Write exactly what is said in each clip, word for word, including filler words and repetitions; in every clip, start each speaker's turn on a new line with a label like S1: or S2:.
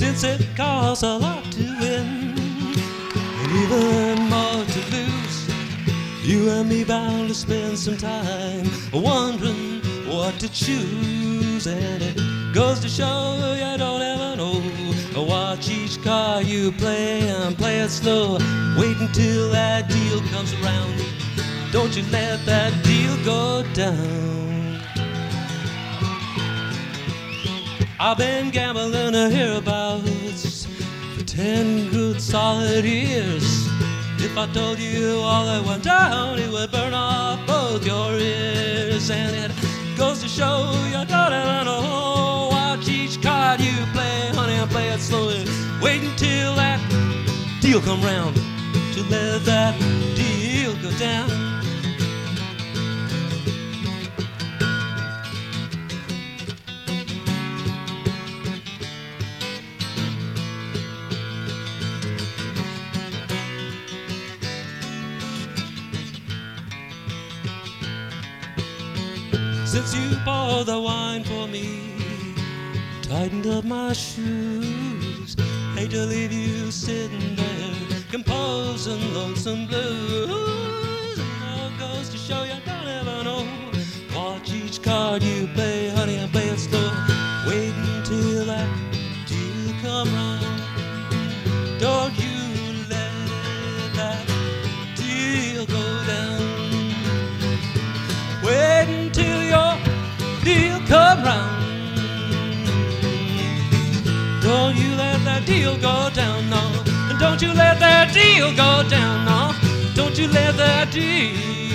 S1: since it costs a lot to win and even more to lose. You and me bound to spend some time wondering what to choose, and it goes to show you don't ever know. Watch each card you play and play it slow. Wait until that deal comes around. Don't you let that deal go down. I've been gambling hereabouts for ten good solid years. If I told you all that went down, it would burn off both your ears. And it goes to show you don't ever know. Watch each card you play, honey, and play it slowly. Wait until that deal come round to let that deal go down. Since you poured the wine for me, tightened up my shoes, hate to leave you sitting there composing lonesome blues. And all goes to show you don't ever know. Watch each card you play, honey, and play it slow. Wait until that deal come round. Don't you let that deal go down. Wait until your deal come round. Don't you let that deal go down, no. Don't you let that deal go down, no. Don't you let that deal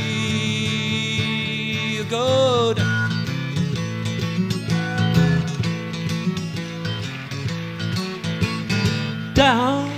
S1: go down. Down.